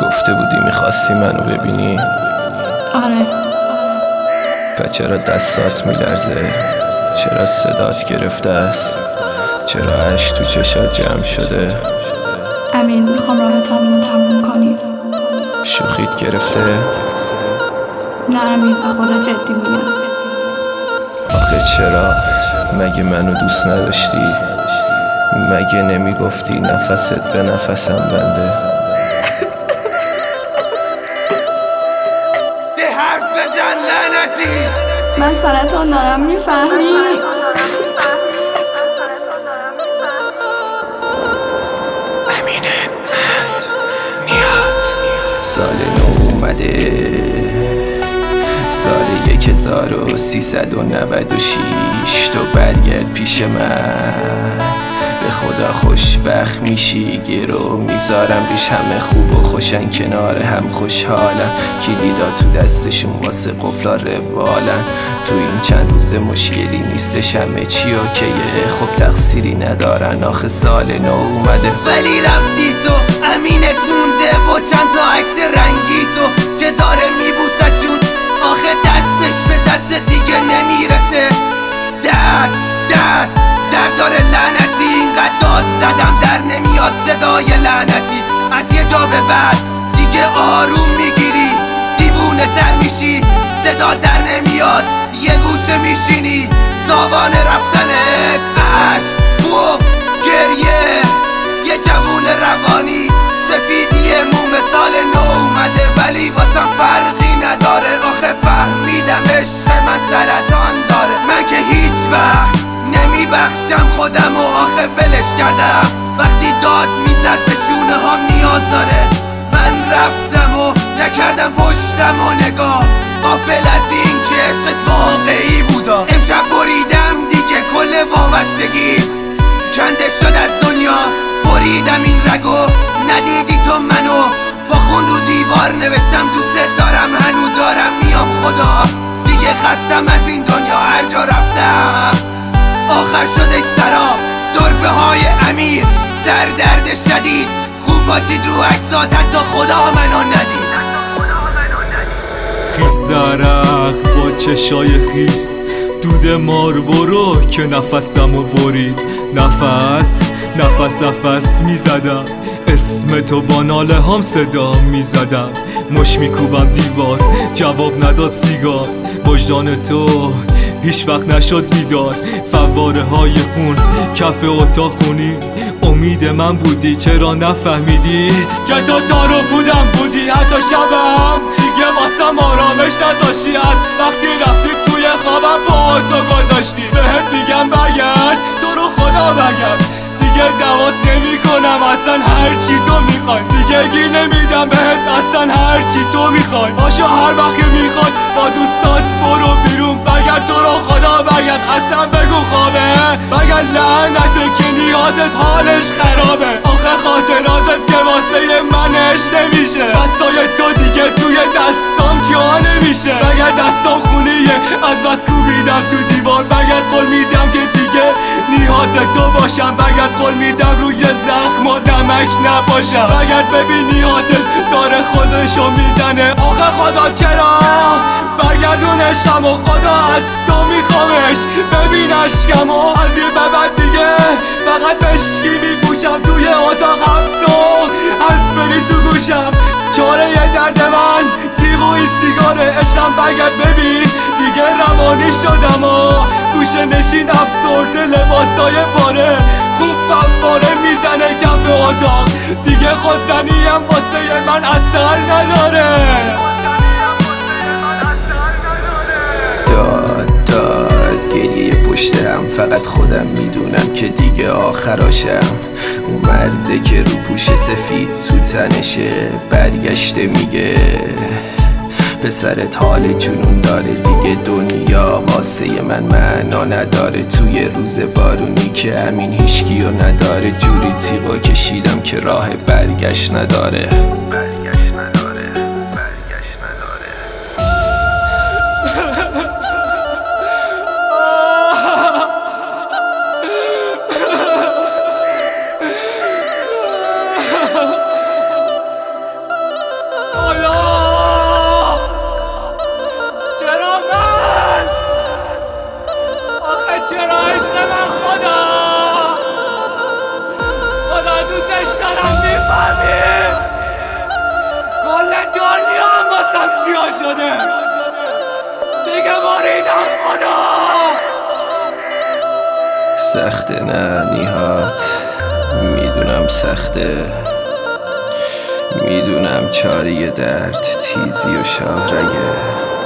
گفته بودی میخواستی منو ببینی؟ آره. پس چرا دستات میلرزه؟ چرا صدات گرفته است؟ چرا اشک تو چشات جمع شده؟ امین میخوام رابطمون رو تموم کنیم. شوخیت گرفته؟ نه امین، به خدا جدی میگم. آخه چرا؟ مگه منو دوست نداشتی؟ مگه نمیگفتی نفست به نفسم بنده؟ ده حرف بزن لعنتی. من سرطان دارم، میفهمی؟ امینه نیاد. سال نو اومده، سال 1396. تو برگرد پیش من، به خدا خوشبخت میشی. گرو میذارم ریش، همه خوب و خوشن کنار هم خوشحالن. کلیدا تو دستشون واسه قفلا روالن. تو این چند روز مشکلی نیستش، همه چی اوکیه. خب تقصیری ندارن، آخه سال نو اومده. ولی رفتی تو، امینت مونده و چند تا عکس رنگی تو که داره میبوسشون. آخه دستش به دست دیگه نمیرسه. درد داره لعنتی. اینقدر داد زدم در نمیاد صدای لعنتی. از یه جا به بعد دیگه آروم میگیری، دیوونه تر میشی، صدا در نمیاد، یه گوشه میشینی. تاوان رفتنت عشق، بغض، گریه، یه جوون روانی. سفیدی موم سال نو اومده ولی واسم فرقی نداره. آخه فهمیدم عشق من سرطان داره. من که هیچ وقت نمیبخشم خودم و آخه ولش کردم. وقتی داد میزد به شونه هم نیاز داره. من رفتم و نکردم پشتم و نگاه، غافل از این که عشقش واقعی بودا. امشب بریدم دیگه کل وابستگی، کنده شد از دنیا. بریدم این رگو، ندیدی تو منو. با خون رو دیوار نوشتم دوست دارم، هنو دارم میام خدا. دیگه خستم از این دنیا، هر جا رفتم آخر شدش سراب. سرفه های امیر، سردرد شدید، خوب پاچید رو عکسات، حتی خدا منو ندید. خیز عرق با چشای خیس، دود مار برو که نفسمو برید. نفس میزدم، اسم تو با ناله هم صدا میزدم. مش میکوبم دیوار، جواب نداد سیگار. وجدان تو هیچ وقت نشد بیدار. فواره های خون کف اتاق خونی، امید من بودی چرا نفهمیدی که تو تارو بودی. حتی شبم دیگه واسم آرامش نذاشتی. از وقتی رفتی توی خوابم پا تو گذاشتی. بهت میگم برگرد، تو رو خدا برگرد. دیگه دوات نمی کنم اصلا، هرچی تو میخوای. دیگه گیر نمیدم بهت اصلا، هرچی تو میخوای. باشو هر وقت میخواد با دوستات برو بیرون. برگرد، تو رو خدا برگرد، اصلا بگو خوابه. برگرد لعنته که نیاتت حالش خرابه. آخه خاطراتت که واسه منش نمیشه. دستای تو دیگه توی دستام جا نمیشه. برگرد دستام خونیه، از بس کوبیدم تو دیوار. برگرد قول میدم که دیگه نیات تو باشم. برگرد قول میدم روی زخم و نمک نباشم. برگرد ببین نیاتت داره خودشو میزنه. آخه خدا چرا برگردون عشقمو، خدا از تو میخوامش. ببین عشقمو از این به بعد دیگه فقط بشکی میپوشم. توی اتاق حبسم حدس بری تو گوشم. چاره درد من تیغ و این سیگاره. عشقم برگرد ببین دیگه روانی شدم و گوشه نشین افسرده لباسای پاره. خوب فواره میزنه کف اتاق، دیگه خودزنیم واسه من اثر نداره. داد گریه پشتم، فقط خودم میدونم که دیگه آخراشم. اون مرده که رو پوش سفید تو تنشه برگشته میگه پسرت حال جنون داره. دیگه دنیا واسه من معنا نداره. توی روز بارونی که همین هیچکیو نداره. جوری تیغا کشیدم که راه برگشت نداره. سخته نه نیهات، میدونم سخته، میدونم چاری درد تیزی و شاهرگه.